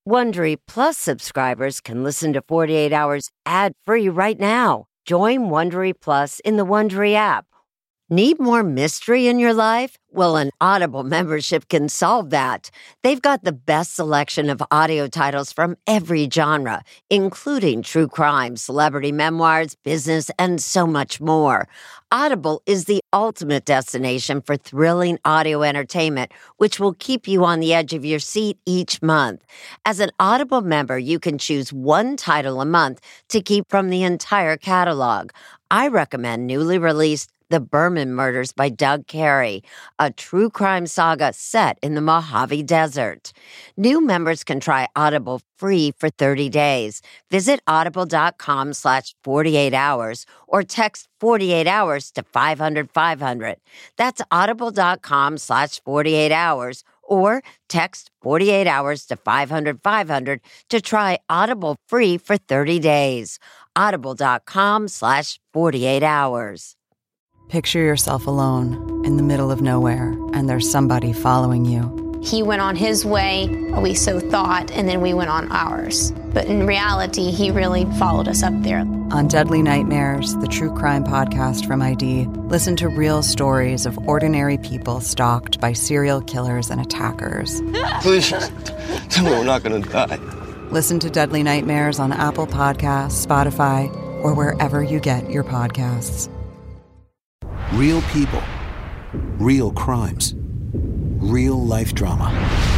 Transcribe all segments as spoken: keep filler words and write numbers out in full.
Wondery Plus subscribers can listen to forty-eight hours ad-free right now. Join Wondery Plus in the Wondery app. Need more mystery in your life? Well, an Audible membership can solve that. They've got the best selection of audio titles from every genre, including true crime, celebrity memoirs, business, and so much more. Audible is the ultimate destination for thrilling audio entertainment, which will keep you on the edge of your seat each month. As an Audible member, you can choose one title a month to keep from the entire catalog. I recommend newly released The Berman Murders by Doug Carey, a true crime saga set in the Mojave Desert. New members can try Audible free for thirty days. Visit audible.com slash 48 hours or text forty-eight hours to five hundred five hundred. That's audible.com slash 48 hours or text forty-eight hours to five hundred five hundred to try Audible free for thirty days. Audible.com slash 48 hours. Picture yourself alone in the middle of nowhere, and there's somebody following you. He went on his way, we so thought, and then we went on ours. But in reality, he really followed us up there. On Deadly Nightmares, the true crime podcast from I D, listen to real stories of ordinary people stalked by serial killers and attackers. Please, tell me we're not going to die. Listen to Deadly Nightmares on Apple Podcasts, Spotify, or wherever you get your podcasts. Real people, real crimes, real life drama.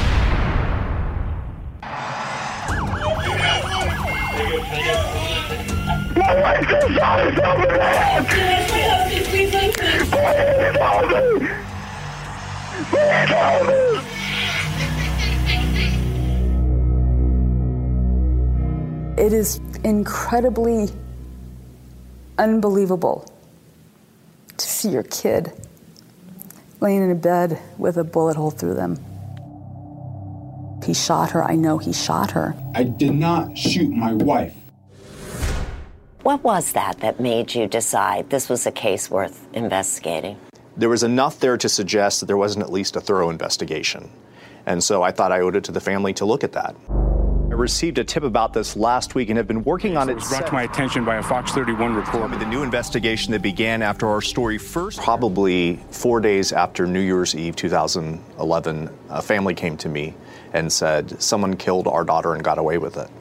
My wife just shot herself in the head! Please help me! Please help me! It is incredibly unbelievable to see your kid laying in a bed with a bullet hole through them. He shot her. I know he shot her. I did not shoot my wife. What was that that made you decide this was a case worth investigating? There was enough there to suggest that there wasn't at least a thorough investigation. And so I thought I owed it to the family to look at that. I received a tip about this last week and have been working on it. It was brought to my attention by a Fox thirty-one reporter. The new investigation that began after our story first, probably four days after New Year's Eve two thousand eleven, a family came to me and said someone killed our daughter and got away with it.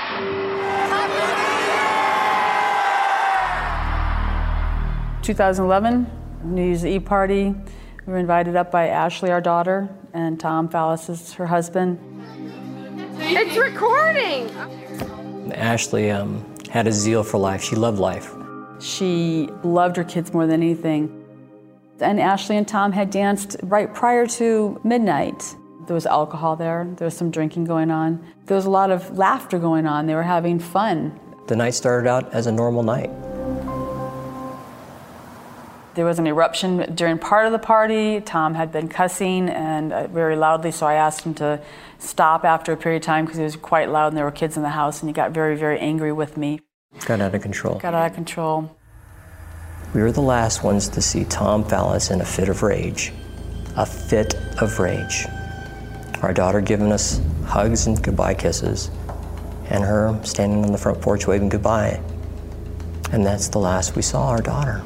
two thousand eleven, New Year's Eve party. We were invited up by Ashley, our daughter, and Tom Fallis is her husband. It's recording! Ashley um, had a zeal for life. She loved life. She loved her kids more than anything. And Ashley and Tom had danced right prior to midnight. There was alcohol there. There was some drinking going on. There was a lot of laughter going on. They were having fun. The night started out as a normal night. There was an eruption during part of the party. Tom had been cussing and uh, very loudly, so I asked him to stop after a period of time because he was quite loud and there were kids in the house, and he got very, very angry with me. Got out of control. Got out of control. We were the last ones to see Tom Fallis in a fit of rage. A fit of rage. Our daughter giving us hugs and goodbye kisses, and her standing on the front porch waving goodbye. And that's the last we saw our daughter.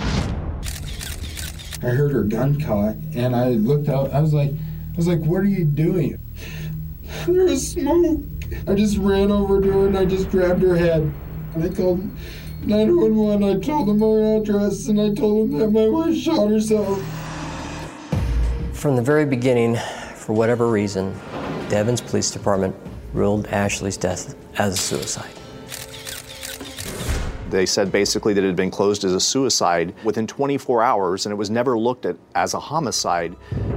I heard her gun cock, and I looked out. I was like, I was like, what are you doing? There was smoke. I just ran over to her and I just grabbed her head. And I called nine one one. I told them our address, and I told them that my wife shot herself. From the very beginning, for whatever reason, the Evans Police Department ruled Ashley's death as a suicide. They said basically that it had been closed as a suicide within twenty-four hours, and it was never looked at as a homicide.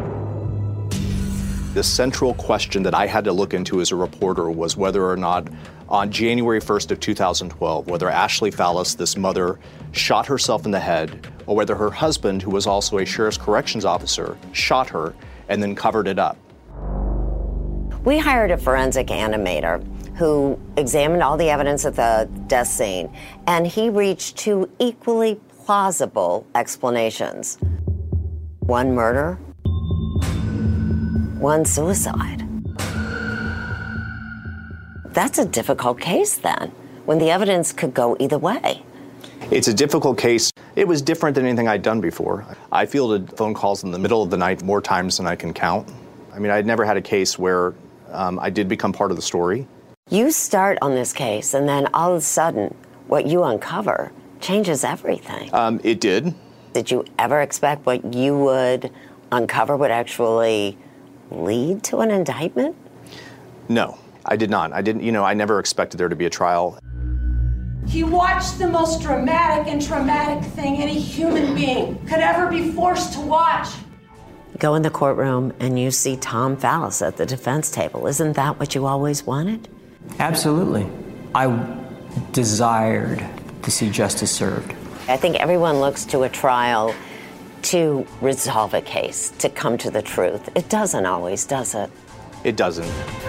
The central question that I had to look into as a reporter was whether or not on January first of two thousand twelve, whether Ashley Fallis, this mother, shot herself in the head, or whether her husband, who was also a sheriff's corrections officer, shot her and then covered it up. We hired a forensic animator who examined all the evidence at the death scene, and he reached two equally plausible explanations. One murder, one suicide. That's a difficult case then, when the evidence could go either way. It's a difficult case. It was different than anything I'd done before. I fielded phone calls in the middle of the night more times than I can count. I mean, I'd never had a case where um, I did become part of the story. You start on this case, and then all of a sudden, what you uncover changes everything. Um, it did. Did you ever expect what you would uncover would actually lead to an indictment? No, I did not. I didn't, you know, I never expected there to be a trial. He watched the most dramatic and traumatic thing any human being could ever be forced to watch. Go in the courtroom and you see Tom Fallis at the defense table. Isn't that what you always wanted? Absolutely. I desired to see justice served. I think everyone looks to a trial to resolve a case, to come to the truth. It doesn't always, does it? It doesn't.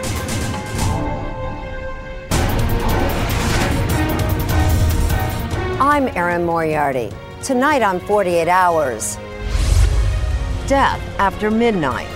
I'm Erin Moriarty. Tonight on forty-eight hours, death after midnight.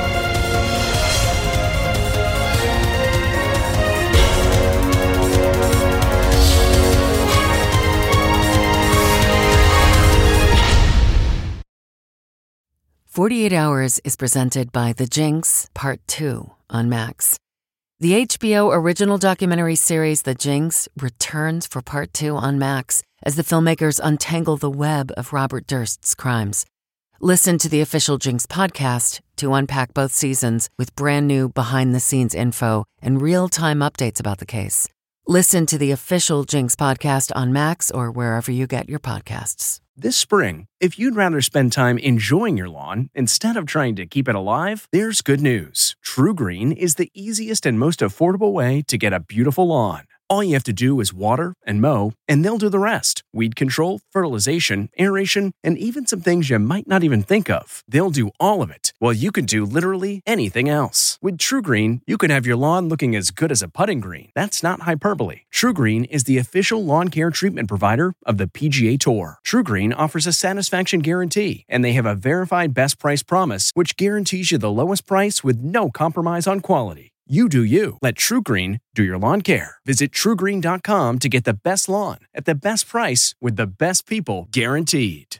forty-eight hours is presented by The Jinx, Part two on Max. The H B O original documentary series The Jinx returns for Part two on Max as the filmmakers untangle the web of Robert Durst's crimes. Listen to the official Jinx podcast to unpack both seasons with brand new behind-the-scenes info and real-time updates about the case. Listen to the official Jinx podcast on Max or wherever you get your podcasts. This spring, if you'd rather spend time enjoying your lawn instead of trying to keep it alive, there's good news. True Green is the easiest and most affordable way to get a beautiful lawn. All you have to do is water and mow, and they'll do the rest. Weed control, fertilization, aeration, and even some things you might not even think of. They'll do all of it, while you can do literally anything else. With True Green, you can have your lawn looking as good as a putting green. That's not hyperbole. True Green is the official lawn care treatment provider of the P G A Tour. True Green offers a satisfaction guarantee, and they have a verified best price promise, which guarantees you the lowest price with no compromise on quality. You do you. Let True Green do your lawn care. Visit true green dot com to get the best lawn at the best price with the best people guaranteed.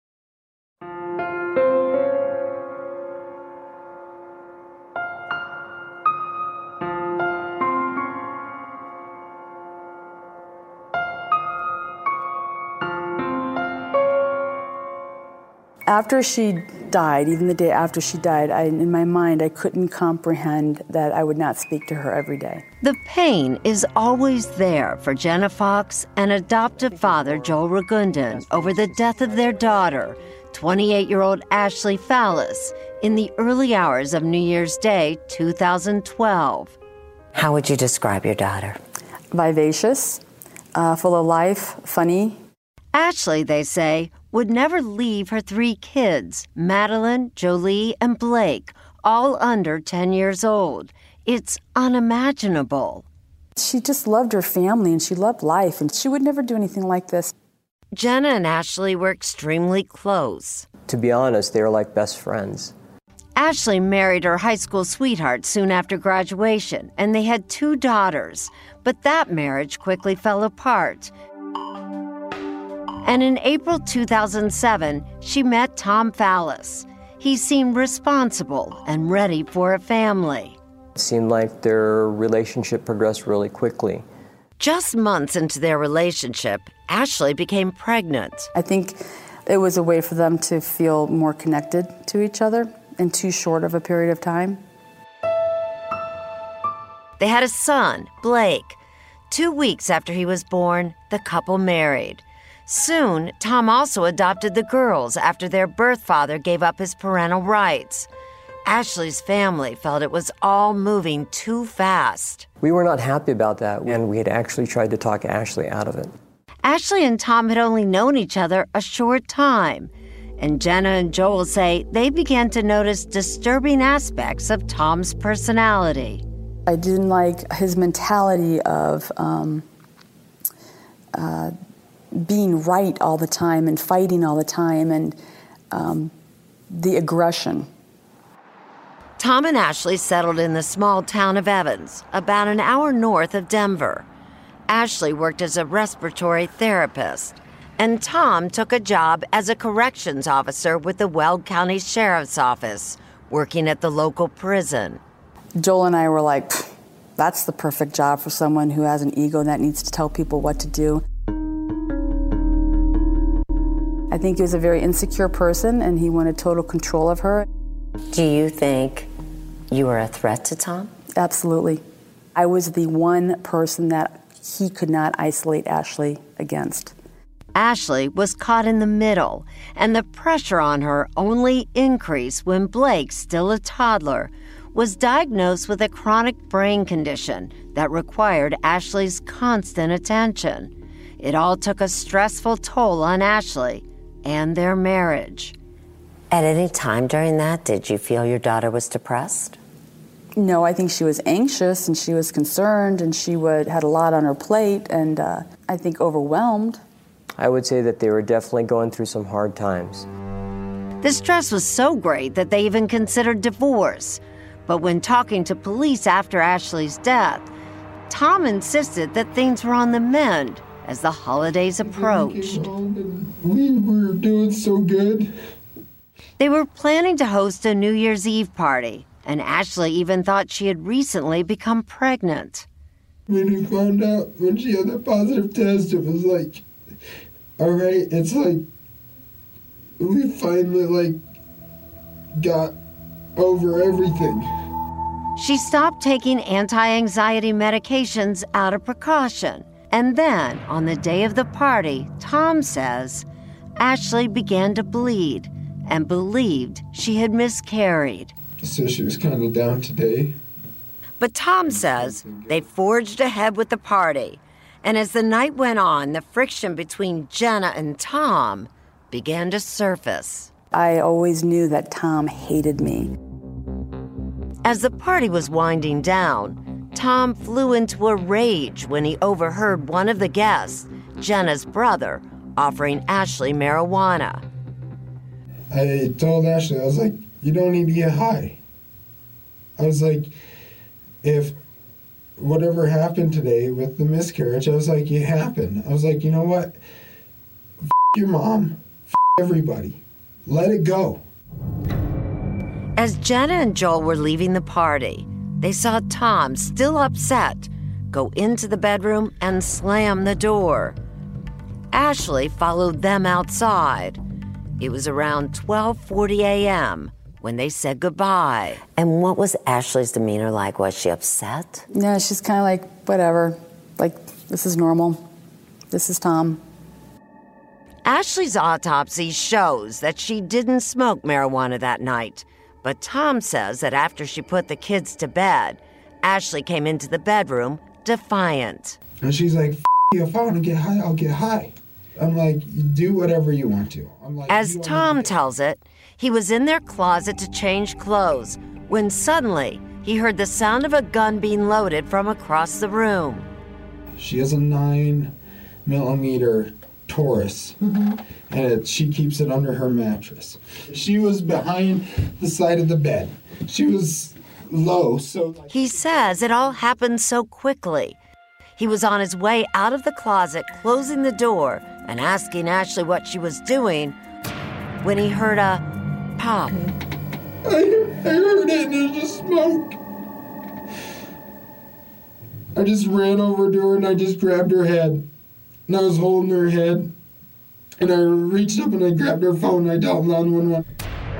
After she died, even the day after she died, I, in my mind, I couldn't comprehend that I would not speak to her every day. The pain is always there for Jenna Fox and adoptive father Joel Ragundan over the death of their daughter, twenty-eight-year-old Ashley Fallis, in the early hours of New Year's Day, two thousand twelve. How would you describe your daughter? Vivacious, uh, full of life, funny. Ashley, they say, would never leave her three kids, Madeline, Jolie, and Blake, all under ten years old. It's unimaginable. She just loved her family and she loved life, and she would never do anything like this. Jenna and Ashley were extremely close. To be honest, they were like best friends. Ashley married her high school sweetheart soon after graduation, and they had two daughters. But that marriage quickly fell apart. And in April two thousand seven, she met Tom Fallis. He seemed responsible and ready for a family. It seemed like their relationship progressed really quickly. Just months into their relationship, Ashley became pregnant. I think it was a way for them to feel more connected to each other in too short of a period of time. They had a son, Blake. Two weeks after he was born, the couple married. Soon, Tom also adopted the girls after their birth father gave up his parental rights. Ashley's family felt it was all moving too fast. We were not happy about that, and we had actually tried to talk Ashley out of it. Ashley and Tom had only known each other a short time, and Jenna and Joel say they began to notice disturbing aspects of Tom's personality. I didn't like his mentality of um, uh, being right all the time and fighting all the time, and um, the aggression. Tom and Ashley settled in the small town of Evans, about an hour north of Denver. Ashley worked as a respiratory therapist, and Tom took a job as a corrections officer with the Weld County Sheriff's Office, working at the local prison. Joel and I were like, that's the perfect job for someone who has an ego that needs to tell people what to do. I think he was a very insecure person, and he wanted total control of her. Do you think you were a threat to Tom? Absolutely. I was the one person that he could not isolate Ashley against. Ashley was caught in the middle, and the pressure on her only increased when Blake, still a toddler, was diagnosed with a chronic brain condition that required Ashley's constant attention. It all took a stressful toll on Ashley and their marriage. At any time during that, did you feel your daughter was depressed? No, I think she was anxious and she was concerned and she would had a lot on her plate and uh, I think overwhelmed. I would say that they were definitely going through some hard times. The stress was so great that they even considered divorce. But when talking to police after Ashley's death, Tom insisted that things were on the mend as the holidays approached. We were doing so good. They were planning to host a New Year's Eve party, and Ashley even thought she had recently become pregnant. When we found out when she had that positive test, it was like, all right, it's like we finally like got over everything. She stopped taking anti-anxiety medications out of precaution. And then, on the day of the party, Tom says, Ashley began to bleed and believed she had miscarried. So she was kind of down today. But Tom says they forged ahead with the party. And as the night went on, the friction between Jenna and Tom began to surface. I always knew that Tom hated me. As the party was winding down, Tom flew into a rage when he overheard one of the guests, Jenna's brother, offering Ashley marijuana. I told Ashley, I was like, you don't need to get high. I was like, if whatever happened today with the miscarriage, I was like, it happened. I was like, you know what? F your mom, F everybody. Let it go. As Jenna and Joel were leaving the party, they saw Tom, still upset, go into the bedroom and slam the door. Ashley followed them outside. It was around twelve forty a.m. when they said goodbye. And what was Ashley's demeanor like? Was she upset? Yeah, she's kind of like, whatever. Like, this is normal. This is Tom. Ashley's autopsy shows that she didn't smoke marijuana that night. But Tom says that after she put the kids to bed, Ashley came into the bedroom defiant. And she's like, F you, if I want to get high, I'll get high. I'm like, do whatever you want to. I'm like, As Tom tells it, he was in their closet to change clothes when suddenly he heard the sound of a gun being loaded from across the room. She has a nine millimeter Taurus, mm-hmm. and it, she keeps it under her mattress. She was behind the side of the bed. She was low, so... He says it all happened so quickly. He was on his way out of the closet, closing the door and asking Ashley what she was doing, when he heard a pop. I, I heard it, and there's just smoke. I just ran over to her, and I just grabbed her head. And I was holding her head, and I reached up and I grabbed her phone and I dialed nine one one.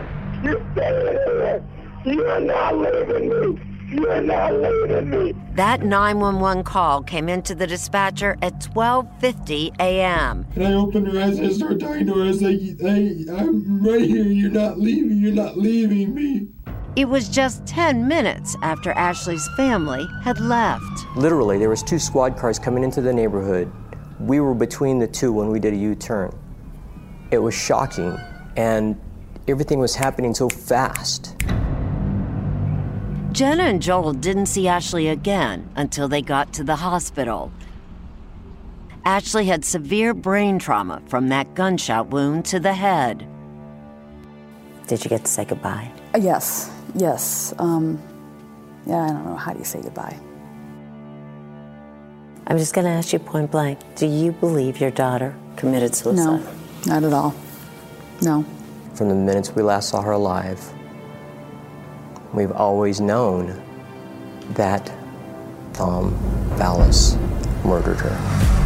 You are not leaving me. You are not leaving me. That nine one one call came into the dispatcher at twelve fifty a.m. And I opened her eyes and I started talking to her. I was like, hey, I'm right here. You're not leaving. You're not leaving me. It was just ten minutes after Ashley's family had left. Literally, there was two squad cars coming into the neighborhood. We were between the two when we did a U-turn. It was shocking, and everything was happening so fast. Jenna and Joel didn't see Ashley again until they got to the hospital. Ashley had severe brain trauma from that gunshot wound to the head. Did you get to say goodbye? Yes. Yes. Um, yeah, I don't know. How do you say goodbye? I'm just going to ask you point blank. Do you believe your daughter committed suicide? No, not at all. No. From the minutes we last saw her alive, we've always known that Tom Vallis murdered her.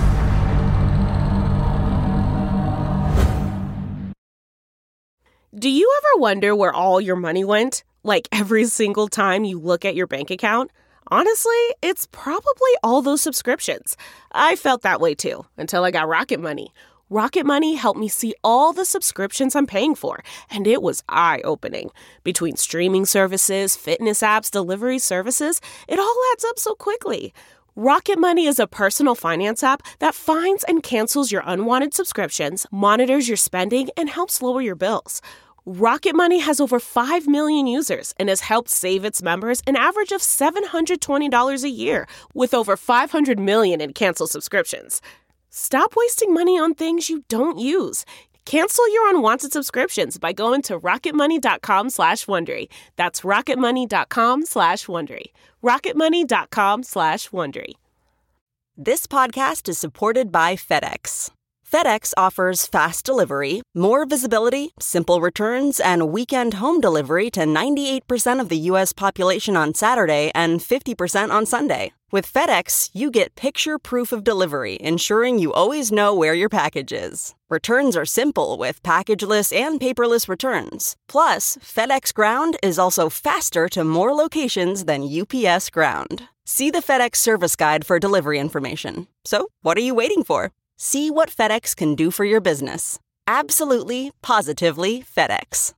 Do you ever wonder where all your money went? Like every single time you look at your bank account? Honestly, it's probably all those subscriptions. I felt that way too, until I got Rocket Money. Rocket Money helped me see all the subscriptions I'm paying for, and it was eye-opening. Between streaming services, fitness apps, delivery services, it all adds up so quickly. Rocket Money is a personal finance app that finds and cancels your unwanted subscriptions, monitors your spending, and helps lower your bills. Rocket Money has over five million users and has helped save its members an average of seven hundred twenty dollars a year, with over five hundred million in canceled subscriptions. Stop wasting money on things you don't use. Cancel your unwanted subscriptions by going to rocketmoney.com slash Wondery. That's rocketmoney.com slash Wondery. rocketmoney.com slash Wondery. This podcast is supported by FedEx. FedEx offers fast delivery, more visibility, simple returns, and weekend home delivery to ninety-eight percent of the U S population on Saturday and fifty percent on Sunday. With FedEx, you get picture proof of delivery, ensuring you always know where your package is. Returns are simple with packageless and paperless returns. Plus, FedEx Ground is also faster to more locations than U P S Ground. See the FedEx service guide for delivery information. So, what are you waiting for? See what FedEx can do for your business. Absolutely, positively FedEx.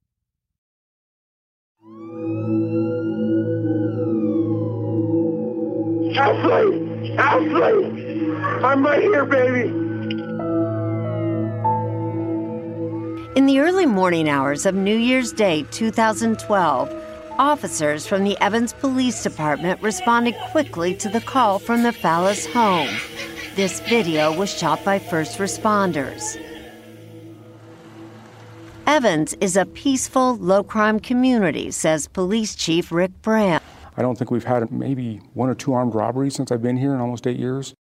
Ashley! Ashley! I'm right here, baby! In the early morning hours of New Year's Day two thousand twelve, officers from the Evans Police Department responded quickly to the call from the Fallis home. This video was shot by first responders. Evans is a peaceful, low-crime community, says Police Chief Rick Brandt. I don't think we've had maybe one or two armed robberies since I've been here in almost eight years.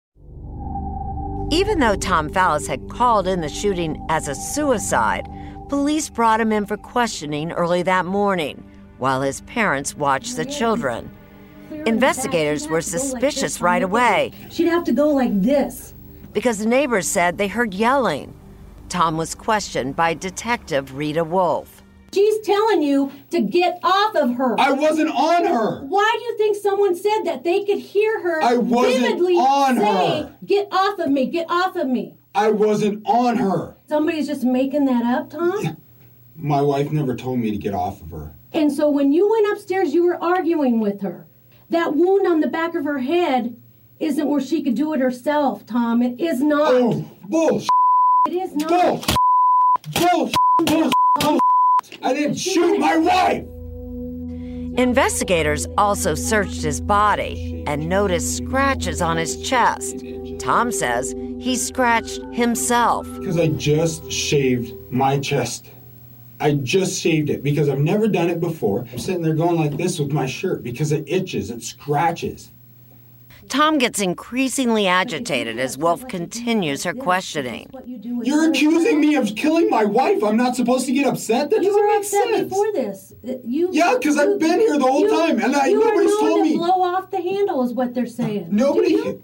Even though Tom Fallis had called in the shooting as a suicide, police brought him in for questioning early that morning, while his parents watched the children. Investigators were suspicious right away. She'd have to go like this. Because the neighbors said they heard yelling. Tom was questioned by Detective Rita Wolf. She's telling you to get off of her. I wasn't on her. Why do you think someone said that? They could hear her I wasn't vividly on say, her. Get off of me, get off of me. I wasn't on her. Somebody's just making that up, Tom? My wife never told me to get off of her. And so when you went upstairs, you were arguing with her. That wound on the back of her head isn't where she could do it herself, Tom. It is not. Oh, bullshit. It is not. Bullshit. Bullshit. Bullshit. Bullshit. I didn't shoot my wife. Investigators also searched his body and noticed scratches on his chest. Tom says he scratched himself. Because I just shaved my chest. I just shaved it because I've never done it before. I'm sitting there going like this with my shirt because it itches, it scratches. Tom gets increasingly agitated as Wolf continues her questioning. You're accusing me of killing my wife. I'm not supposed to get upset? That you doesn't were make upset sense. before this. You, yeah, because I've been here the whole you, time, and I, you nobody's are known told to me. blow off the handle is what they're saying. Nobody.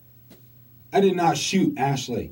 I did not shoot Ashley.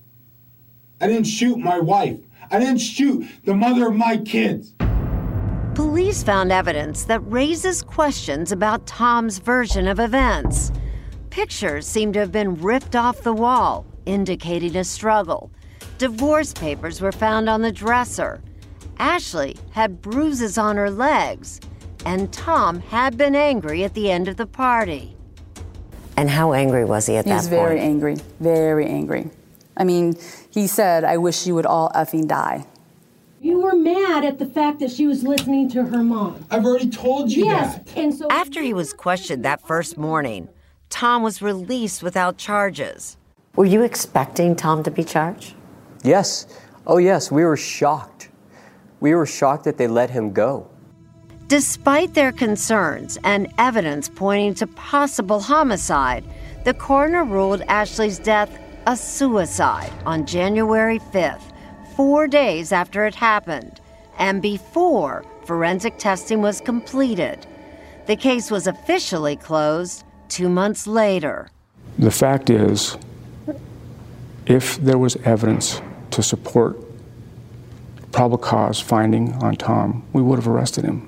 I didn't shoot my wife. I didn't shoot the mother of my kids. Police found evidence that raises questions about Tom's version of events. Pictures seem to have been ripped off the wall, indicating a struggle. Divorce papers were found on the dresser. Ashley had bruises on her legs, and Tom had been angry at the end of the party. And how angry was he at he that point? point? He was very angry, very angry. I mean, he said, I wish you would all effing die. You were mad at the fact that she was listening to her mom. I've already told you yes, that. And so after he was questioned that first morning, Tom was released without charges. Were you expecting Tom to be charged? Yes. Oh, yes. We were shocked. We were shocked that they let him go. Despite their concerns and evidence pointing to possible homicide, the coroner ruled Ashley's death a suicide on January fifth, four days after it happened, and before forensic testing was completed. The case was officially closed two months later. The fact is, if there was evidence to support probable cause finding on Tom, we would have arrested him.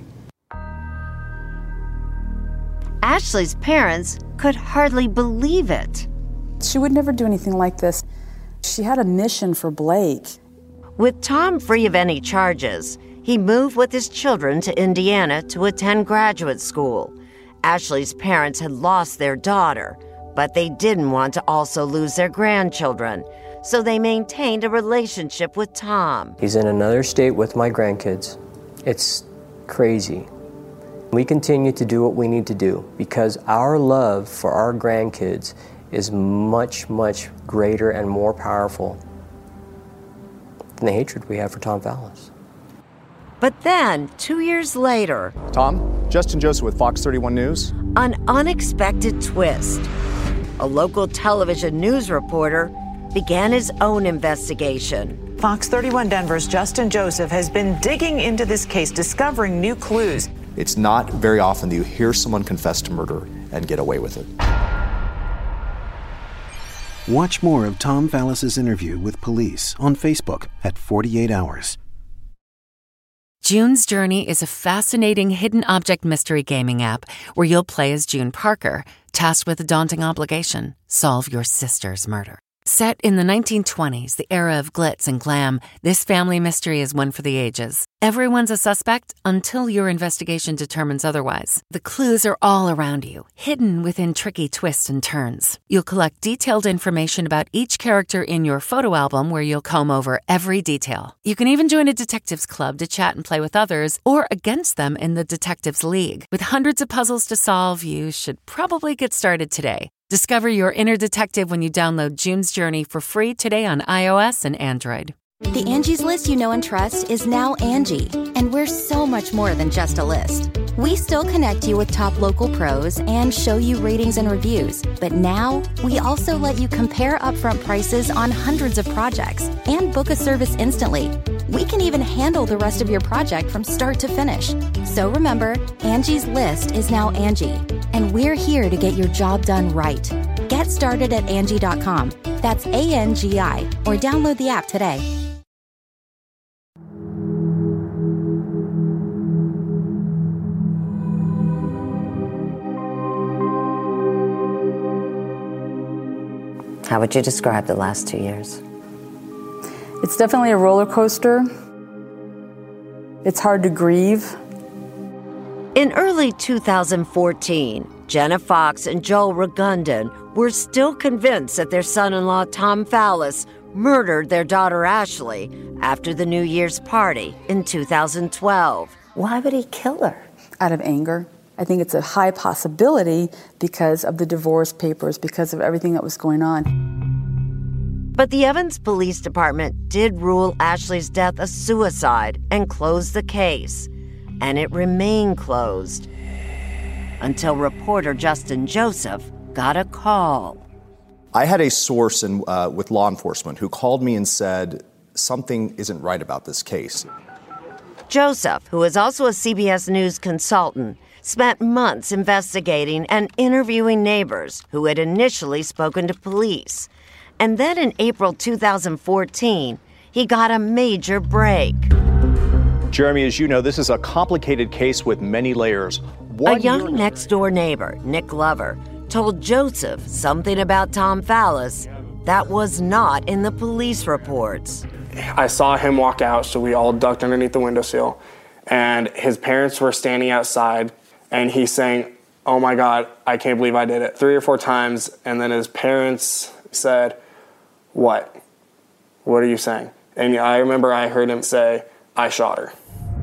Ashley's parents could hardly believe it. She would never do anything like this. She had a mission for Blake. With Tom free of any charges, he moved with his children to Indiana to attend graduate school. Ashley's parents had lost their daughter, but they didn't want to also lose their grandchildren, so they maintained a relationship with Tom. He's in another state with my grandkids. It's crazy. We continue to do what we need to do because our love for our grandkids is much, much greater and more powerful than the hatred we have for Tom Fallis. But then, two years later... Tom, Justin Joseph with Fox thirty-one News. An unexpected twist. A local television news reporter began his own investigation. Fox thirty-one Denver's Justin Joseph has been digging into this case, discovering new clues. It's not very often that you hear someone confess to murder and get away with it. Watch more of Tom Fallis's interview with police on Facebook at forty-eight hours. June's Journey is a fascinating hidden object mystery gaming app where you'll play as June Parker, tasked with a daunting obligation: solve your sister's murder. Set in the nineteen twenties, the era of glitz and glam, this family mystery is one for the ages. Everyone's a suspect until your investigation determines otherwise. The clues are all around you, hidden within tricky twists and turns. You'll collect detailed information about each character in your photo album where you'll comb over every detail. You can even join a detectives club to chat and play with others or against them in the Detectives League. With hundreds of puzzles to solve, you should probably get started today. Discover your inner detective when you download June's Journey for free today on iOS and Android. The Angie's List you know and trust is now Angie, and we're so much more than just a list. We still connect you with top local pros and show you ratings and reviews, but now we also let you compare upfront prices on hundreds of projects and book a service instantly. We can even handle the rest of your project from start to finish. So remember, Angie's List is now Angie, and we're here to get your job done right. Get started at Angie dot com. That's A N G I, or download the app today. How would you describe the last two years? It's definitely a roller coaster. It's hard to grieve. In early two thousand fourteen, Jenna Fox and Joel Ragundan were still convinced that their son-in-law Tom Fallis murdered their daughter Ashley after the New Year's party in two thousand twelve. Why would he kill her? Out of anger. I think it's a high possibility because of the divorce papers, because of everything that was going on. But the Evans Police Department did rule Ashley's death a suicide and closed the case. And it remained closed until reporter Justin Joseph got a call. I had a source in, uh, with law enforcement who called me and said, something isn't right about this case. Joseph, who is also a C B S News consultant, spent months investigating and interviewing neighbors who had initially spoken to police. And then in April two thousand fourteen, he got a major break. Jeremy, as you know, this is a complicated case with many layers. One a young next-door neighbor, Nick Glover, told Joseph something about Tom Fallis that was not in the police reports. I saw him walk out, so we all ducked underneath the windowsill, and his parents were standing outside, and he's saying, "Oh my God, I can't believe I did it," three or four times, and then his parents said, "What? What are you saying?" And I remember I heard him say, "I shot her."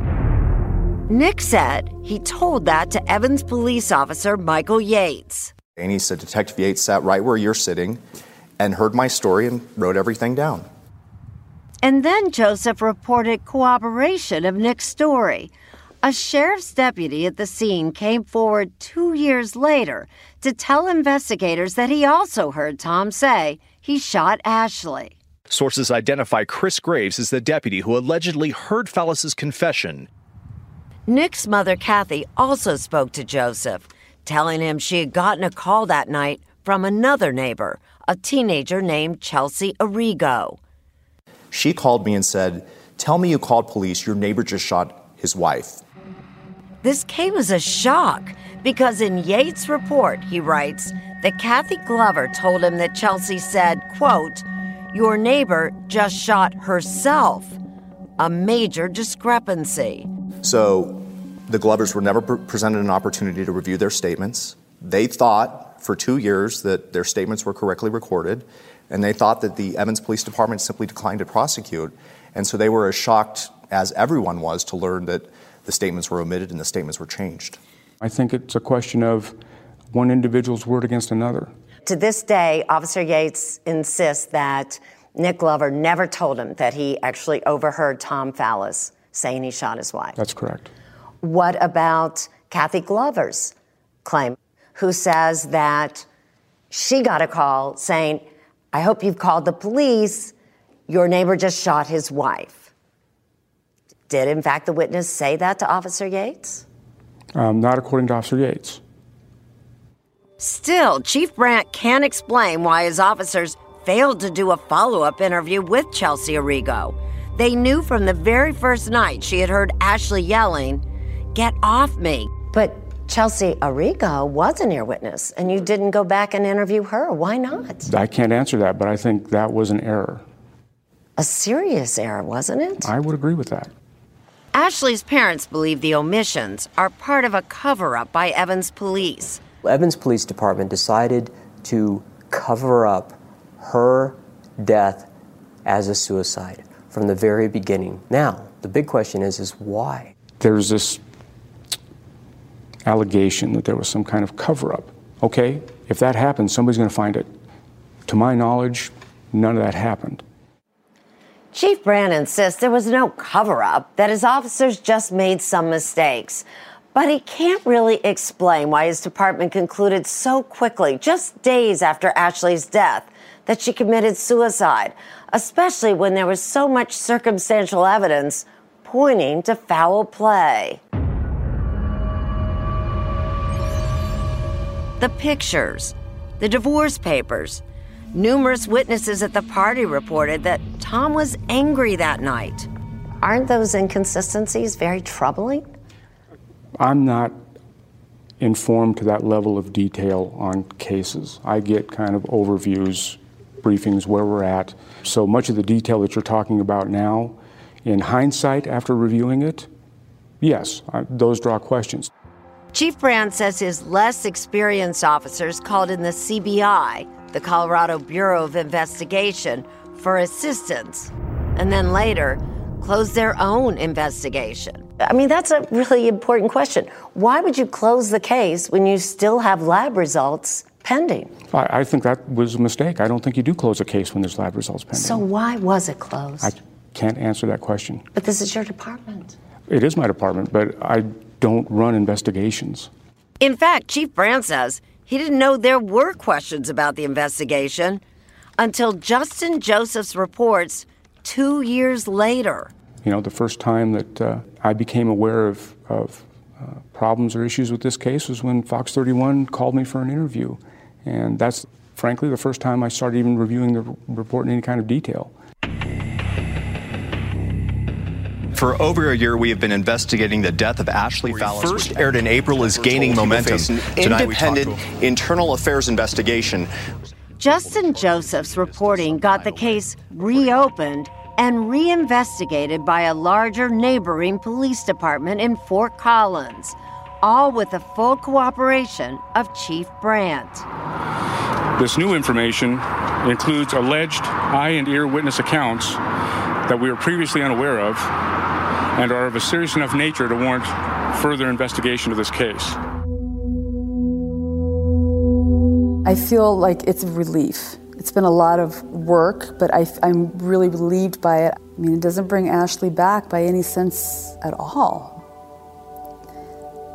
Nick said he told that to Evans police officer Michael Yates. And he said, Detective Yates sat right where you're sitting and heard my story and wrote everything down. And then Joseph reported corroboration of Nick's story. A sheriff's deputy at the scene came forward two years later to tell investigators that he also heard Tom say he shot Ashley. Sources identify Chris Graves as the deputy who allegedly heard Fallis's confession. Nick's mother, Kathy, also spoke to Joseph, telling him she had gotten a call that night from another neighbor, a teenager named Chelsea Arrigo. She called me and said, "Tell me you called police. Your neighbor just shot his wife." This came as a shock because in Yates' report, he writes that Kathy Glover told him that Chelsea said, quote, "Your neighbor just shot herself," a major discrepancy. So the Glovers were never pre- presented an opportunity to review their statements. They thought for two years that their statements were correctly recorded, and they thought that the Evans Police Department simply declined to prosecute. And so they were as shocked as everyone was to learn that the statements were omitted and the statements were changed. I think it's a question of one individual's word against another. To this day, Officer Yates insists that Nick Glover never told him that he actually overheard Tom Fallis saying he shot his wife. That's correct. What about Kathy Glover's claim, who says that she got a call saying, "I hope you've called the police. Your neighbor just shot his wife." Did, in fact, the witness say that to Officer Yates? Um, not according to Officer Yates. Still, Chief Brandt can't explain why his officers failed to do a follow-up interview with Chelsea Arrigo. They knew from the very first night she had heard Ashley yelling, "Get off me." But Chelsea Arrigo was an ear witness, and you didn't go back and interview her. Why not? I can't answer that, but I think that was an error. A serious error, wasn't it? I would agree with that. Ashley's parents believe the omissions are part of a cover-up by Evans Police. Evans Police Department decided to cover up her death as a suicide from the very beginning. Now, the big question is, is why? There's this allegation that there was some kind of cover-up. Okay, if that happens, somebody's going to find it. To my knowledge, none of that happened. Chief Brandt insists there was no cover-up, that his officers just made some mistakes. But he can't really explain why his department concluded so quickly, just days after Ashley's death, that she committed suicide, especially when there was so much circumstantial evidence pointing to foul play. The pictures, the divorce papers. Numerous witnesses at the party reported that Tom was angry that night. Aren't those inconsistencies very troubling? I'm not informed to that level of detail on cases. I get kind of overviews, briefings, where we're at. So much of the detail that you're talking about now, in hindsight, after reviewing it, yes, I, those draw questions. Chief Brandt says his less experienced officers called in the C B I, the Colorado Bureau of Investigation, for assistance, and then later closed their own investigation. I mean, that's a really important question. Why would you close the case when you still have lab results pending? I, I think that was a mistake. I don't think you do close a case when there's lab results pending. So why was it closed? I can't answer that question. But this is your department. It is my department, but I don't run investigations. In fact, Chief Brandt says he didn't know there were questions about the investigation until Justin Joseph's reports two years later. You know, the first time that uh, I became aware of, of uh, problems or issues with this case was when Fox thirty-one called me for an interview. And that's, frankly, the first time I started even reviewing the report in any kind of detail. For over a year, we have been investigating the death of Ashley Fallis. First aired in April is gaining momentum. Independent internal affairs investigation. Justin Joseph's reporting got the case reopened and reinvestigated by a larger neighboring police department in Fort Collins, all with the full cooperation of Chief Brandt. This new information includes alleged eye and ear witness accounts that we were previously unaware of and are of a serious enough nature to warrant further investigation of this case. I feel like it's a relief. It's been a lot of work, but I, I'm really relieved by it. I mean, it doesn't bring Ashley back by any sense at all.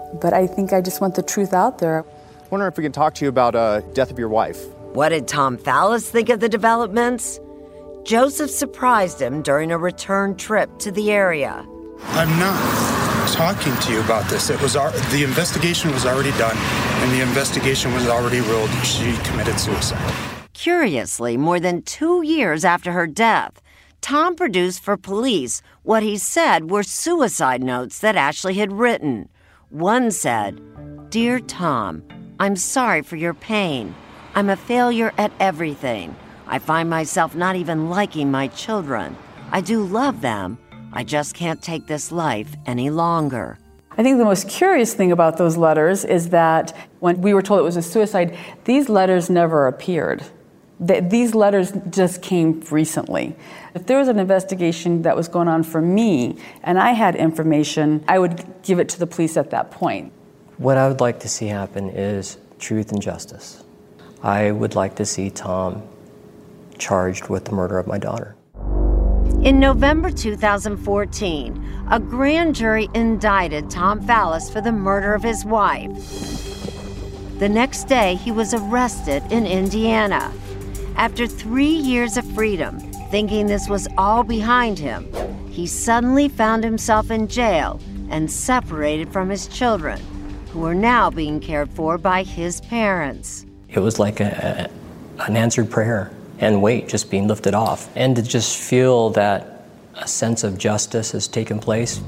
But I think I just want the truth out there. Wondering if we can talk to you about uh, death of your wife. What did Tom Fallis think of the developments? Joseph surprised him during a return trip to the area. I'm not talking to you about this. It was our, the investigation was already done, and the investigation was already ruled she committed suicide. Curiously, more than two years after her death, Tom produced for police what he said were suicide notes that Ashley had written. One said, "Dear Tom, I'm sorry for your pain. I'm a failure at everything. I find myself not even liking my children. I do love them. I just can't take this life any longer." I think the most curious thing about those letters is that when we were told it was a suicide, these letters never appeared. Th- these letters just came recently. If there was an investigation that was going on for me and I had information, I would give it to the police at that point. What I would like to see happen is truth and justice. I would like to see Tom charged with the murder of my daughter. In November two thousand fourteen, a grand jury indicted Tom Fallis for the murder of his wife. The next day, he was arrested in Indiana. After three years of freedom, thinking this was all behind him, he suddenly found himself in jail and separated from his children, who are now being cared for by his parents. It was like a, a, an answered prayer and weight just being lifted off. And to just feel that a sense of justice has taken place.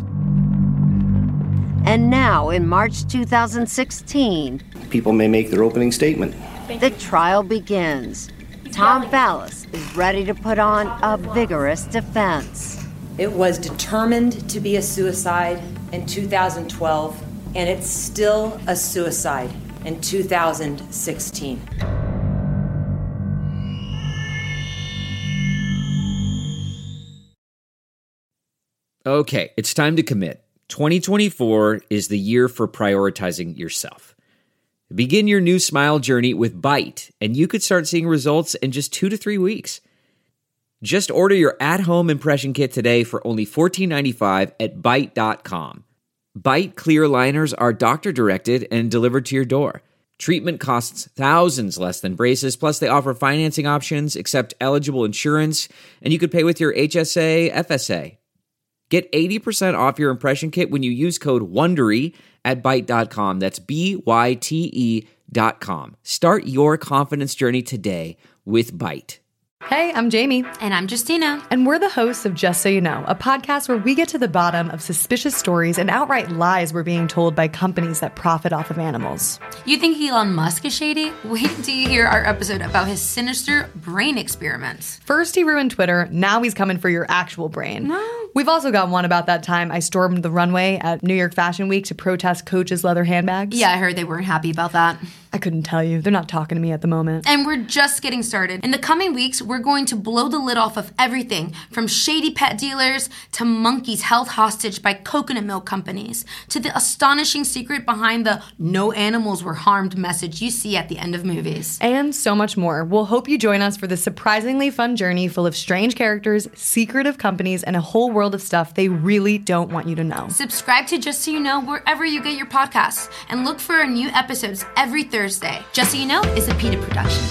And now, in March two thousand sixteen, People may make their opening statement. the trial begins. Tom Fallis is ready to put on a vigorous defense. It was determined to be a suicide in two thousand twelve, and it's still a suicide in two thousand sixteen. Okay, it's time to commit. twenty twenty-four is the year for prioritizing yourself. Begin your new smile journey with Byte, and you could start seeing results in just two to three weeks. Just order your at-home impression kit today for only fourteen ninety-five at byte dot com. Byte clear liners are doctor-directed and delivered to your door. Treatment costs thousands less than braces, plus they offer financing options, accept eligible insurance, and you could pay with your H S A, F S A. Get eighty percent off your impression kit when you use code WONDERY at byte dot com. That's B Y T E dot com. Start your confidence journey today with Byte. Hey, I'm Jamie. And I'm Justina. And we're the hosts of Just So You Know, a podcast where we get to the bottom of suspicious stories and outright lies we're being told by companies that profit off of animals. You think Elon Musk is shady? Wait until you hear our episode about his sinister brain experiments. First he ruined Twitter, now he's coming for your actual brain. No. We've also got one about that time I stormed the runway at New York Fashion Week to protest Coach's leather handbags. Yeah, I heard they weren't happy about that. I couldn't tell you. They're not talking to me at the moment. And we're just getting started. In the coming weeks, we're going to blow the lid off of everything from shady pet dealers to monkeys held hostage by coconut milk companies to the astonishing secret behind the no animals were harmed message you see at the end of movies. And so much more. We'll hope you join us for this surprisingly fun journey full of strange characters, secretive companies, and a whole world of stuff they really don't want you to know. Subscribe to Just So You Know wherever you get your podcasts and look for our new episodes every Thursday. Just So You Know is a PETA production.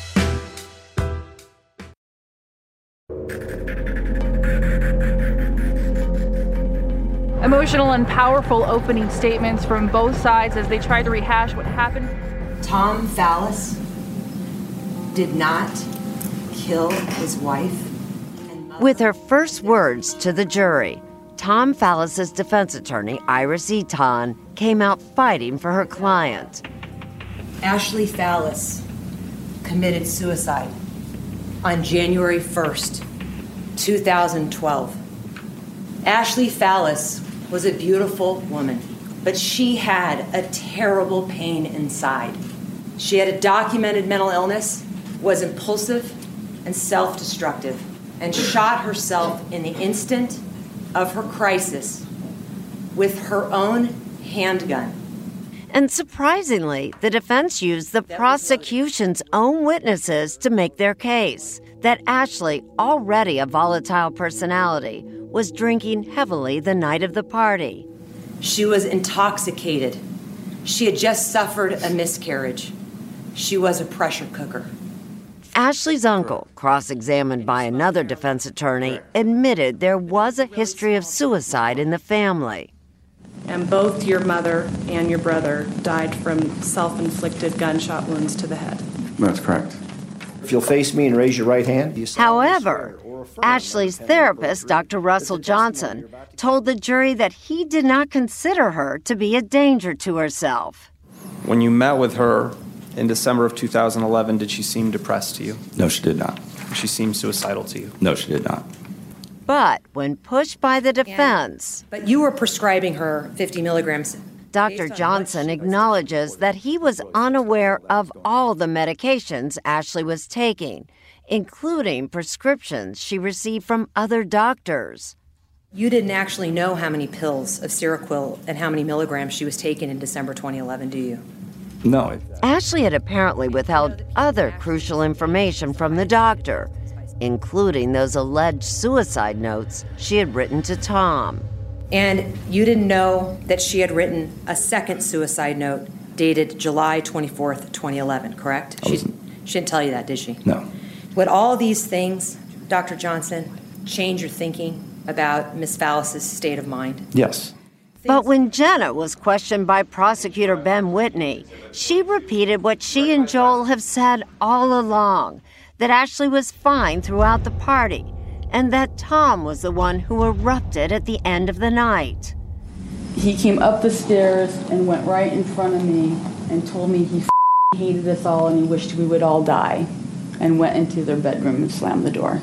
Emotional and powerful opening statements from both sides as they try to rehash what happened. Tom Fallis did not kill his wife. With her first words to the jury, Tom Fallis' defense attorney, Iris Eaton, came out fighting for her client. Ashley Fallis committed suicide on January first, two thousand twelve. Ashley Fallis was a beautiful woman, but she had a terrible pain inside. She had a documented mental illness, was impulsive and self-destructive, and shot herself in the instant of her crisis with her own handgun. And surprisingly, the defense used the prosecution's own witnesses to make their case that Ashley, already a volatile personality, was drinking heavily the night of the party. She was intoxicated She had just suffered a miscarriage. She was a pressure cooker. Ashley's uncle, cross-examined by another defense attorney, admitted there was a history of suicide in the family. And both your mother and your brother died from self-inflicted gunshot wounds to the head. That's correct. If you'll face me and raise your right hand. You However, Ashley's therapist, Doctor Russell Johnson, told the jury that he did not consider her to be a danger to herself. When you met with her in December of two thousand eleven, did she seem depressed to you? No, she did not. Did she seem suicidal to you? No, she did not. But when pushed by the defense... But you were prescribing her fifty milligrams. Doctor Johnson acknowledges that he was unaware of all the medications Ashley was taking, including prescriptions she received from other doctors. You didn't actually know how many pills of Seroquel and how many milligrams she was taking in December twenty eleven, do you? No. Ashley had apparently withheld other crucial information from the doctor, including those alleged suicide notes she had written to Tom. And you didn't know that she had written a second suicide note dated July twenty-fourth, twenty eleven, correct? She, she didn't tell you that, did she? No. Would all these things, Doctor Johnson, change your thinking about Miss Fallis' state of mind? Yes. But when Jenna was questioned by prosecutor Ben Whitney, she repeated what she and Joel have said all along, that Ashley was fine throughout the party, and that Tom was the one who erupted at the end of the night. He came up the stairs and went right in front of me and told me he f- hated us all and he wished we would all die, and went into their bedroom and slammed the door.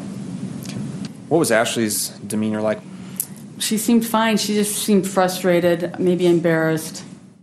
What was Ashley's demeanor like? She seemed fine. She just seemed frustrated, maybe embarrassed.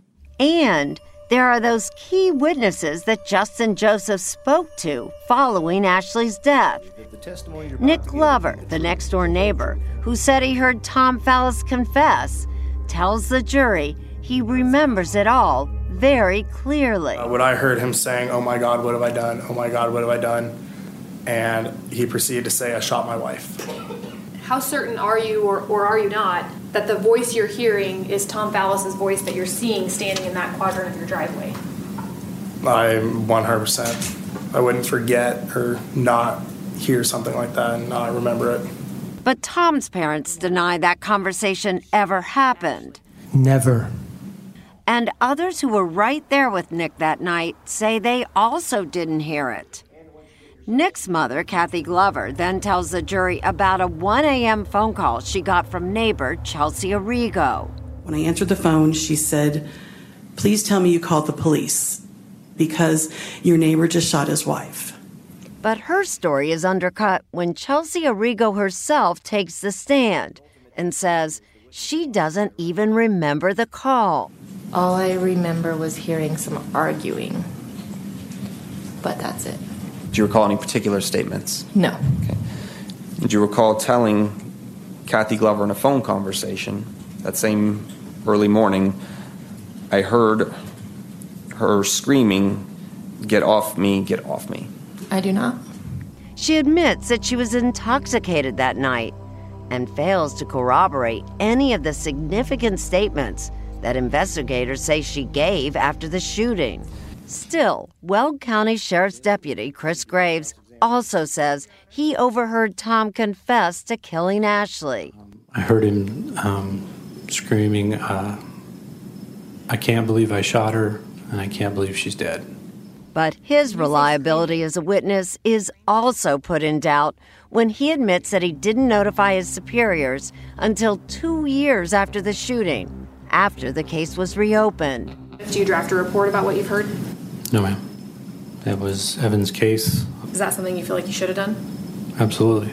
And there are those key witnesses that Justin Joseph spoke to following Ashley's death. Nick Glover, the next-door neighbor, who said he heard Tom Fallis confess, tells the jury he remembers it all very clearly. Uh, when I heard him saying, "Oh my God, what have I done? Oh my God, what have I done?" And he proceeded to say, "I shot my wife." How certain are you, or, or are you not, that the voice you're hearing is Tom Fallis' voice that you're seeing standing in that quadrant of your driveway? I'm one hundred percent. I wouldn't forget or not hear something like that and not remember it. But Tom's parents deny that conversation ever happened. Never. And others who were right there with Nick that night say they also didn't hear it. Nick's mother, Kathy Glover, then tells the jury about a one a.m. phone call she got from neighbor Chelsea Arrigo. When I answered the phone, she said, "Please tell me you called the police because your neighbor just shot his wife." But her story is undercut when Chelsea Arrigo herself takes the stand and says she doesn't even remember the call. All I remember was hearing some arguing, but that's it. Do you recall any particular statements? No. Okay. Did you recall telling Kathy Glover in a phone conversation that same early morning, "I heard her screaming, 'Get off me, get off me'"? I do not. She admits that she was intoxicated that night and fails to corroborate any of the significant statements that investigators say she gave after the shooting. Still, Weld County Sheriff's Deputy Chris Graves also says he overheard Tom confess to killing Ashley. I heard him um, screaming, uh, "I can't believe I shot her, and I can't believe she's dead." But his reliability as a witness is also put in doubt when he admits that he didn't notify his superiors until two years after the shooting, after the case was reopened. Do you draft a report about what you've heard? No, ma'am. That was Evan's case. Is that something you feel like you should have done? Absolutely.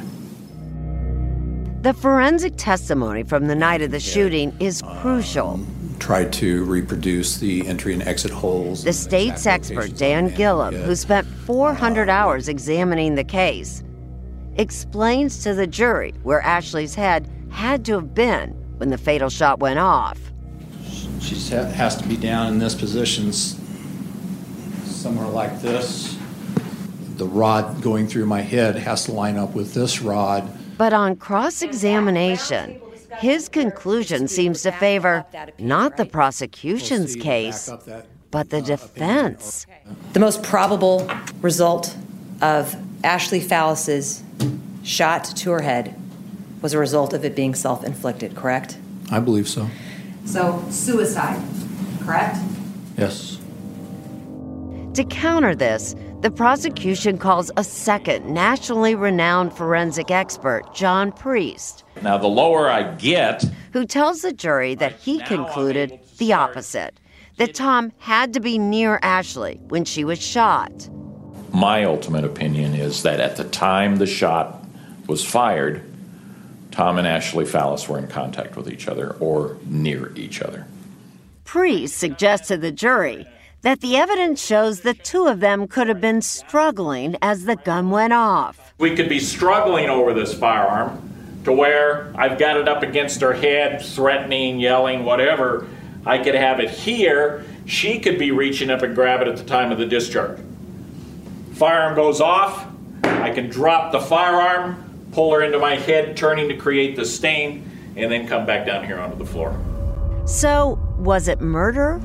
The forensic testimony from the night of the shooting is crucial. Tried to reproduce the entry and exit holes. The state's expert, Dan Gillum, who spent four hundred hours examining the case, explains to the jury where Ashley's head had to have been when the fatal shot went off. She has to be down in this position, somewhere like this. The rod going through my head has to line up with this rod. But on cross-examination, His conclusion seems to favor not the prosecution's case, but the defense. The most probable result of Ashley Fallis's shot to her head was a result of it being self-inflicted, correct? I believe so. So, suicide, correct? Yes. To counter this, the prosecution calls a second nationally renowned forensic expert, John Priest. Now, the lower I get, who tells the jury that he concluded the opposite, that Tom had to be near Ashley when she was shot. My ultimate opinion is that at the time the shot was fired, Tom and Ashley Fallis were in contact with each other or near each other. Priest suggests to the jury that the evidence shows the two of them could have been struggling as the gun went off. We could be struggling over this firearm to where I've got it up against her head, threatening, yelling, whatever. I could have it here. She could be reaching up and grab it at the time of the discharge. Firearm goes off. I can drop the firearm, pull her into my head, turning to create the stain, and then come back down here onto the floor. So, was it murder?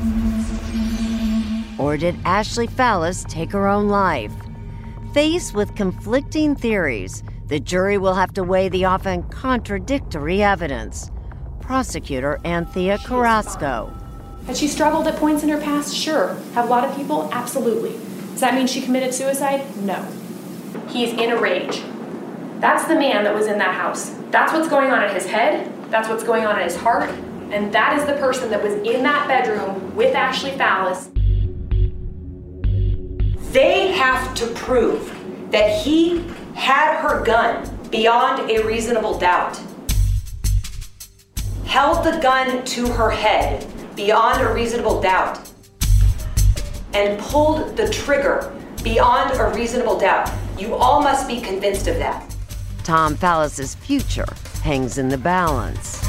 Or did Ashley Fallis take her own life? Faced with conflicting theories, the jury will have to weigh the often contradictory evidence. Prosecutor Anthea Carrasco. Has she struggled at points in her past? Sure. Have a lot of people? Absolutely. Does that mean she committed suicide? No. He's in a rage. That's the man that was in that house. That's what's going on in his head. That's what's going on in his heart. And that is the person that was in that bedroom with Ashley Fallis. They have to prove that he had her gun beyond a reasonable doubt, held the gun to her head beyond a reasonable doubt, and pulled the trigger beyond a reasonable doubt. You all must be convinced of that. Tom Fallis's future hangs in the balance.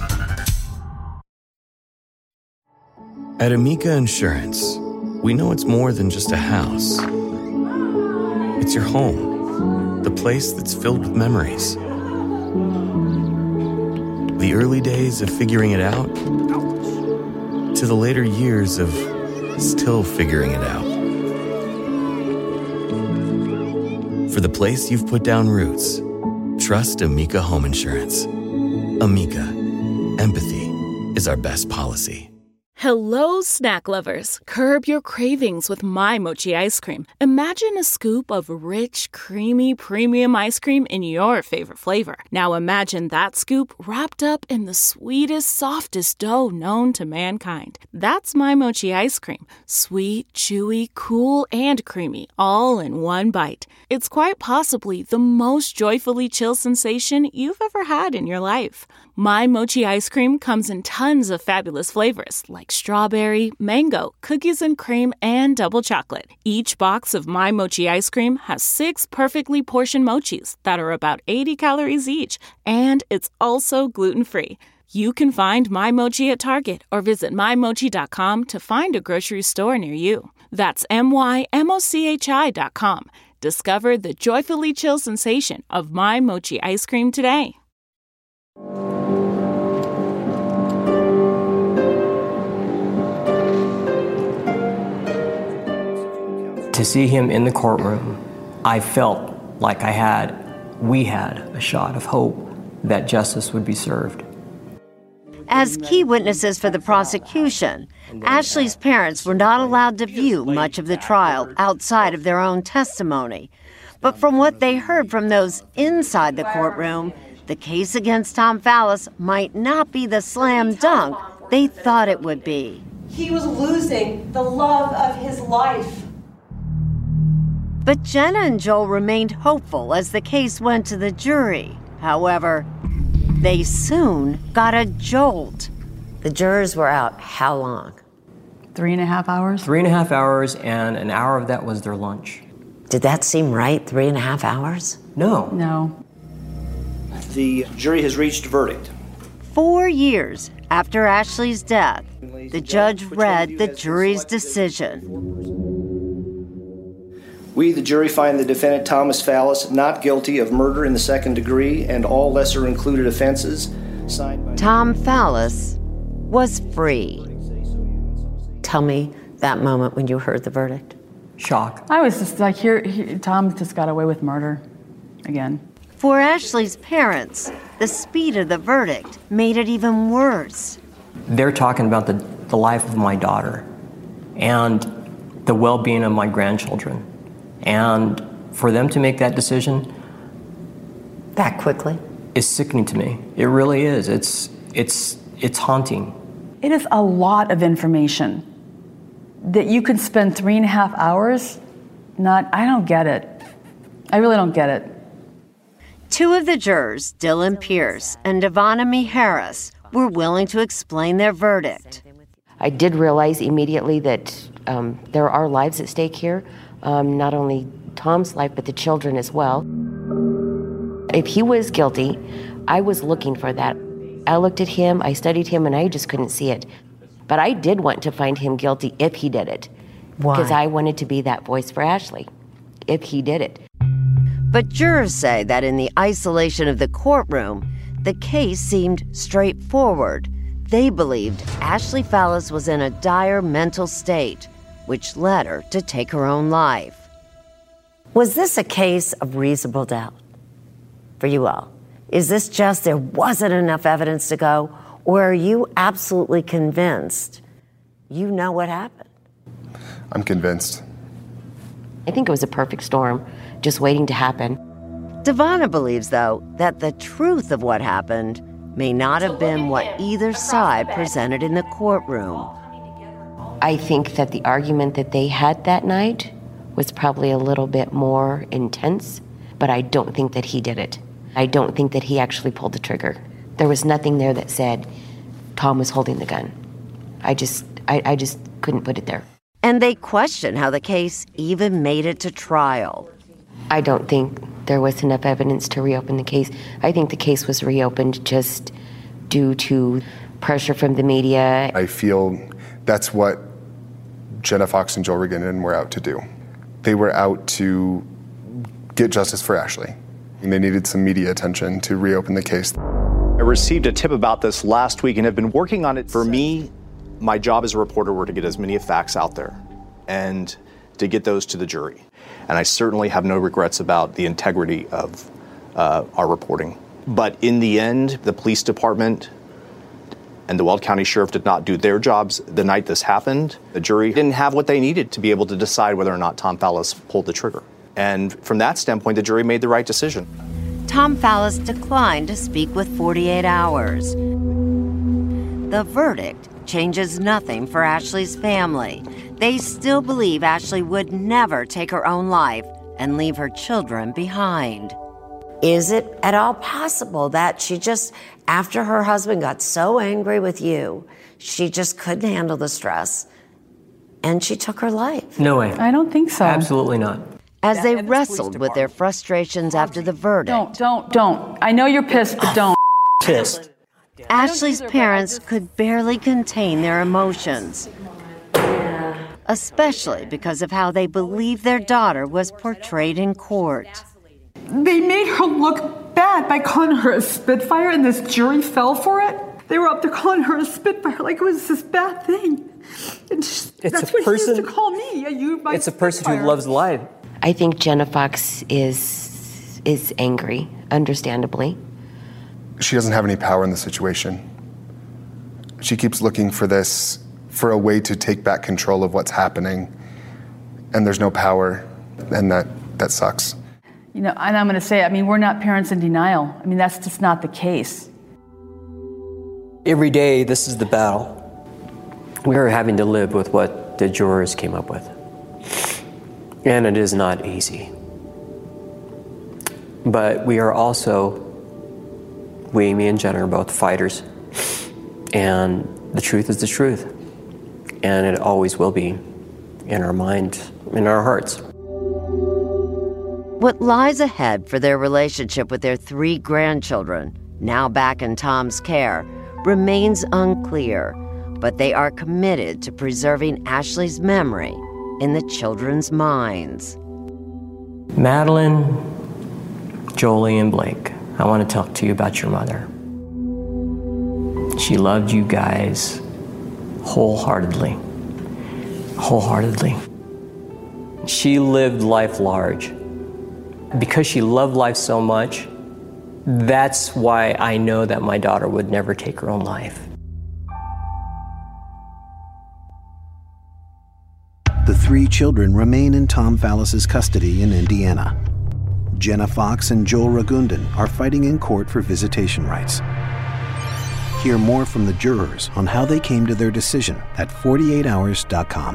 At Amica Insurance, we know it's more than just a house. It's your home, the place that's filled with memories. The early days of figuring it out, to the later years of still figuring it out. For the place you've put down roots, trust Amica Home Insurance. Amica, empathy is our best policy. Hello, snack lovers. Curb your cravings with My Mochi ice cream. Imagine a scoop of rich, creamy, premium ice cream in your favorite flavor. Now imagine that scoop wrapped up in the sweetest, softest dough known to mankind. That's My Mochi ice cream. Sweet, chewy, cool, and creamy, all in one bite. It's quite possibly the most joyfully chill sensation you've ever had in your life. My Mochi ice cream comes in tons of fabulous flavors like strawberry, mango, cookies and cream, and double chocolate. Each box of My Mochi ice cream has six perfectly portioned mochis that are about eighty calories each, and it's also gluten-free. You can find My Mochi at Target or visit my mochi dot com to find a grocery store near you. That's M Y M O C H I dot com. Discover the joyfully chill sensation of My Mochi ice cream today. To see him in the courtroom, I felt like I had, we had a shot of hope that justice would be served. As key witnesses for the prosecution, Ashley's parents were not allowed to view much of the trial outside of their own testimony. But from what they heard from those inside the courtroom, the case against Tom Fallis might not be the slam dunk they thought it would be. He was losing the love of his life. But Jenna and Joel remained hopeful as the case went to the jury. However, they soon got a jolt. The jurors were out how long? Three and a half hours? Three and a half hours, and an hour of that was their lunch. Did that seem right, three and a half hours? No. No. The jury has reached a verdict. Four years after Ashley's death, the judge read the jury's decision. We, the jury, find the defendant Thomas Fallis not guilty of murder in the second degree and all lesser included offenses, Tom Fallis was free. Tell me that moment when you heard the verdict. Shock. I was just like, here, here Tom just got away with murder again. For Ashley's parents, the speed of the verdict made it even worse. They're talking about the, the life of my daughter and the well-being of my grandchildren. And for them to make that decision that quickly is sickening to me. It really is. It's it's it's haunting. It is a lot of information that you can spend three and a half hours. Not, I don't get it. I really don't get it. Two of the jurors, Dylan Pierce and Devonna Mee Harris, were willing to explain their verdict. I did realize immediately that um, there are lives at stake here, um, not only Tom's life, but the children as well. If he was guilty, I was looking for that. I looked at him, I studied him, and I just couldn't see it. But I did want to find him guilty if he did it. Why? Because I wanted to be that voice for Ashley, if he did it. But jurors say that in the isolation of the courtroom, the case seemed straightforward. They believed Ashley Fallis was in a dire mental state, which led her to take her own life. Was this a case of reasonable doubt for you all? Is this just there wasn't enough evidence to go, or are you absolutely convinced you know what happened? I'm convinced. I think it was a perfect storm, just waiting to happen. Devonna believes, though, that the truth of what happened may not have been what either side presented in the courtroom. I think that the argument that they had that night was probably a little bit more intense, but I don't think that he did it. I don't think that he actually pulled the trigger. There was nothing there that said Tom was holding the gun. I just, I, I just couldn't put it there. And they question how the case even made it to trial. I don't think there was enough evidence to reopen the case. I think the case was reopened just due to pressure from the media. I feel that's what Jenna Fox and Joel Regan were out to do. They were out to get justice for Ashley. And they needed some media attention to reopen the case. I received a tip about this last week and have been working on it. For me, my job as a reporter were to get as many facts out there and to get those to the jury. And I certainly have no regrets about the integrity of uh, our reporting. But in the end, the police department and the Weld County Sheriff did not do their jobs the night this happened. The jury didn't have what they needed to be able to decide whether or not Tom Fallis pulled the trigger. And from that standpoint, the jury made the right decision. Tom Fallis declined to speak with forty-eight hours. The verdict changes nothing for Ashley's family. They still believe Ashley would never take her own life and leave her children behind. Is it at all possible that she just, after her husband got so angry with you, she just couldn't handle the stress and she took her life? No way. I don't think so. Absolutely not. As they wrestled with their frustrations after the verdict. Don't, don't, don't. I know you're pissed, but don't. Pissed. Ashley's parents could barely contain their emotions, especially because of how they believe their daughter was portrayed in court. They made her look bad by calling her a Spitfire, and this jury fell for it. They were up there calling her a Spitfire like it was this bad thing. And just, It's that's a what person- he used to call me. You, my It's a person who Spitfire. loves life. I think Jenna Fox is is angry, understandably. She doesn't have any power in the situation. She keeps looking for this, for a way to take back control of what's happening, and there's no power, and that, that sucks. You know, and I'm going to say, I mean, we're not parents in denial. I mean, that's just not the case. Every day, this is the battle. We are having to live with what the jurors came up with. And it is not easy. But we are also, we, me and Jen are both fighters. And the truth is the truth. And it always will be in our mind, in our hearts. What lies ahead for their relationship with their three grandchildren, now back in Tom's care, remains unclear, but they are committed to preserving Ashley's memory in the children's minds. Madeline, Jolie, and Blake, I want to talk to you about your mother. She loved you guys wholeheartedly. Wholeheartedly. She lived life large. Because she loved life so much, that's why I know that my daughter would never take her own life. The three children remain in Tom Fallis's custody in Indiana. Jenna Fox and Joel Ragundan are fighting in court for visitation rights. Hear more from the jurors on how they came to their decision at forty-eight hours dot com.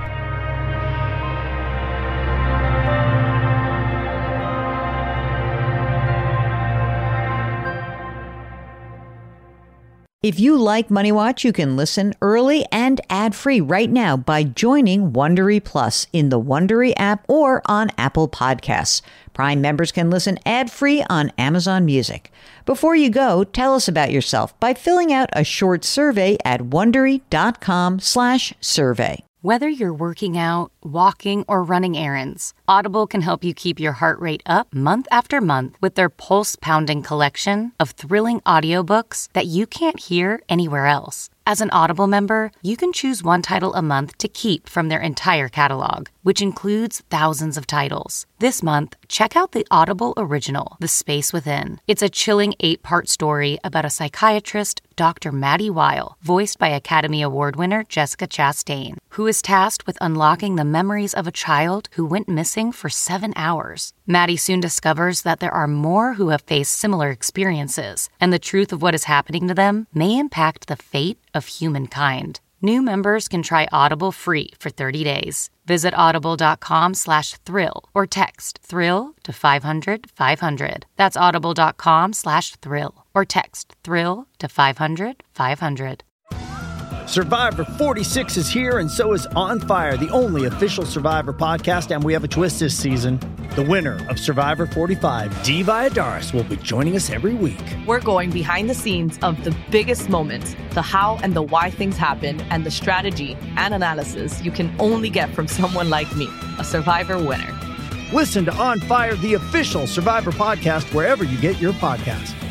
If you like Money Watch, you can listen early and ad-free right now by joining Wondery Plus in the Wondery app or on Apple Podcasts. Prime members can listen ad-free on Amazon Music. Before you go, tell us about yourself by filling out a short survey at Wondery.com slash survey. Whether you're working out, walking, or running errands, Audible can help you keep your heart rate up month after month with their pulse-pounding collection of thrilling audiobooks that you can't hear anywhere else. As an Audible member, you can choose one title a month to keep from their entire catalog, which includes thousands of titles. This month, check out the Audible original, The Space Within. It's a chilling eight-part story about a psychiatrist, Doctor Maddie Weil, voiced by Academy Award winner Jessica Chastain, who is tasked with unlocking the memories of a child who went missing for seven hours. Maddie soon discovers that there are more who have faced similar experiences, and the truth of what is happening to them may impact the fate of humankind. New members can try Audible free for thirty days. Visit audible.com slash thrill or text thrill to five hundred five hundred. That's audible.com slash thrill or text thrill to five hundred five hundred. Survivor forty-six is here, and so is On Fire, the only official Survivor podcast, and we have a twist this season. The winner of Survivor forty-five, Dee Valladares, will be joining us every week. We're going behind the scenes of the biggest moments, the how and the why things happen, and the strategy and analysis you can only get from someone like me, a Survivor winner. Listen to On Fire, the official Survivor podcast, wherever you get your podcasts.